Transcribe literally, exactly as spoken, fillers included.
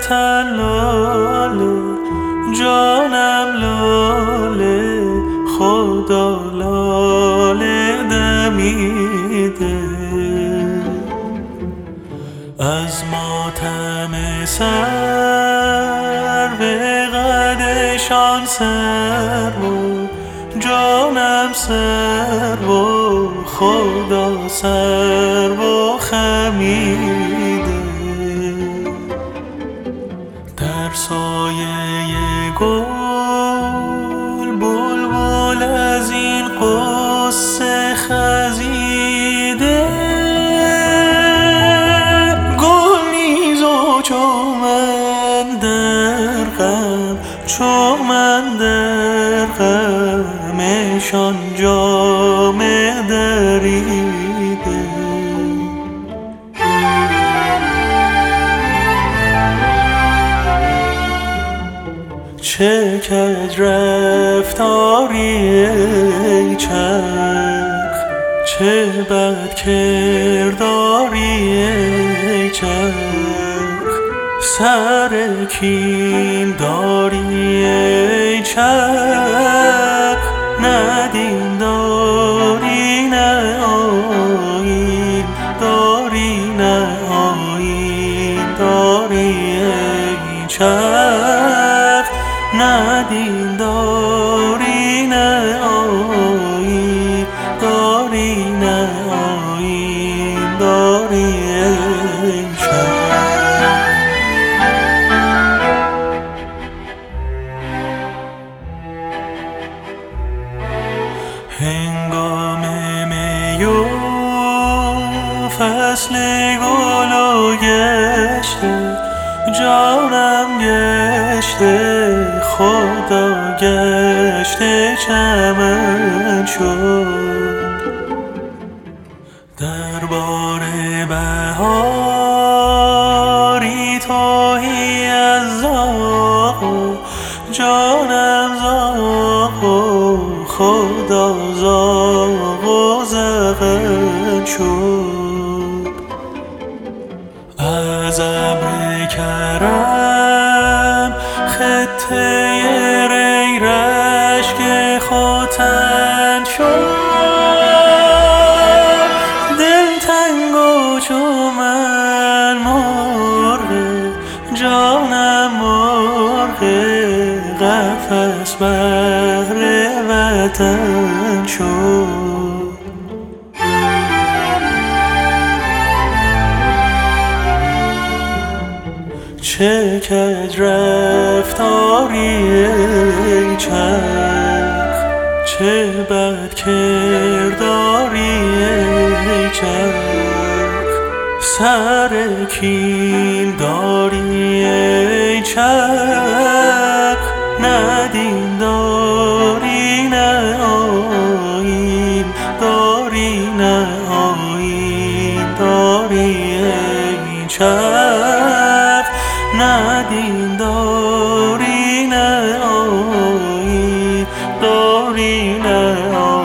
وطن لاله، جانم لاله، خدا لاله دمیده. از ماتم سر به قدشان سر و جانم سر و خدا سر و خمیده. در سایه گل بلبل از این قصه خزیده، گل نیز و چو من در غم، چو من در غمشان جامه دریده. چه کج رفتاری ای چرخ، چه بد کرداری ای چرخ، سر کین داری ای چرخ، نه دین داری نه آیین داری، نه آیین داری ای چرخ، نه دین داری نه آیین داری، نه آیین داری ای چرخ. هنگام می و فصل گل و گشته، جانم گشته، خدا گشته چمن شد. دربار بهاری تهی از زاغ و جانم زاغ و خدا زاغ و زغن شد. از ابر کرم خطه ری رشک ختن شد، دلتنگ و چو من مرغ، جانم مرغ قفس بهر وطن شد. چه کج رفتاری ای چرخ، چه بد کرداری ای چرخ، سر کین داری ای چرخ، نه دین داری نه آیین داری، نه آیین داری ای چرخ، نه دین داری نه آیین داری، نه آیین